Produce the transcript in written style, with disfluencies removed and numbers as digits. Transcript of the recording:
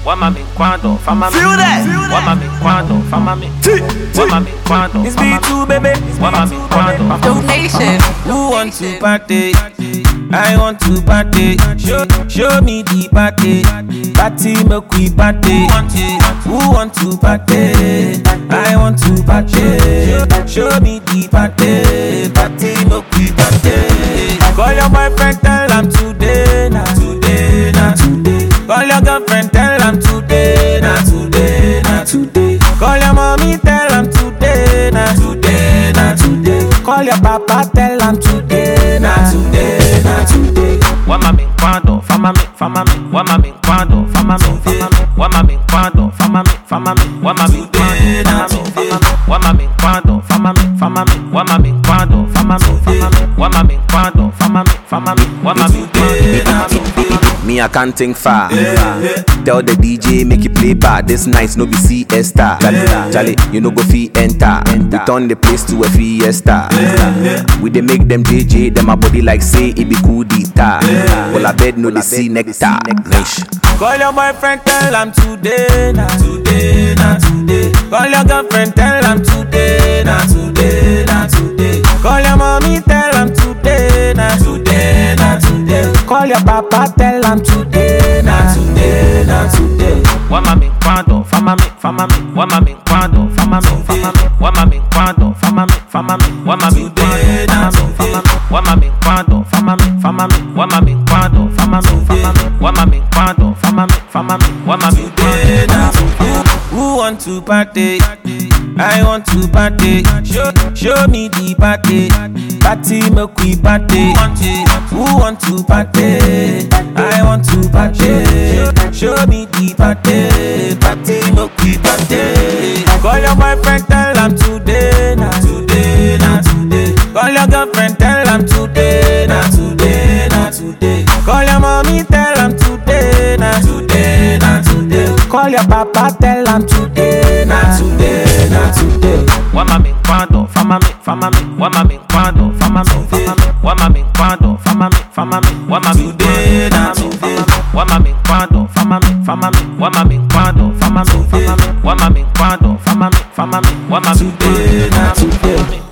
Wamami quando, famami. Feel that. Wamami quando, famami. Wamami quando. It's B2, baby. Wamami quando, famami. Donation. Who want to party? I want to party. Show me the party. Party, make we party. Who want to party? I want to party. Show me the party. Party, make we party. Call your boyfriend, tell him today, nah today, nah today. Call your girlfriend, tell him today, nah today, nah today. Call your mommy, tell him today, nah today, nah today. Call your papa, tell him today, nah today, nah today. Wamami quando, famami, famami. Wamami quando, famami, famami. Wamami quando, famami, famami. Wamami quando, famami, famami. Wamami quando, famami, famami. Wamami quando, famami, famami. Wamami quando, famami, famami. Wamami quando, famami. Me, I can't think far. Tell the DJ, make it play bad. This night, no be siesta. Charlie, you no go fee enter. We turn the place to a fiesta. We dey make them JJ, them a body like say it be cool guitar. Well, I bed no they see nectar. Nice. Call your boyfriend, tell him today, nah today, nah today. Call your girlfriend, tell him today, nah today, nah today. Call your mommy, tell him today, nah today, nah today. Call your papa, tell him today, nah today, nah today. Wamami quando, famami, famami. Wamami quando, famami, famami. Wamami quando, famami, famami. Wamami quando, famami. Wamami quando, famami, famami. Wamami quando, famami, famami. Wamami quando, famami, famami. Wamami quando. Who want to party? I want to party. Show me the party. Party, make we party. Who want to party? I want to party. Show me the party. Party, make we party. Call your boyfriend, tell him today, nah today, nah today. Call your girlfriend, tell him today, nah today, nah today. Call your mommy, tell him today, nah today, nah today. Call your papa, tell him today, nah today, nah today. Wamami quando, famami, famami. Wamami quando, famami, famami. Wamami quando, famami, famami. Wamami Today, nah today. Wamami quando, famami, famami. Wamami quando, famami, famami. Wamami quando, famami, famami. Wamami Today, nah today.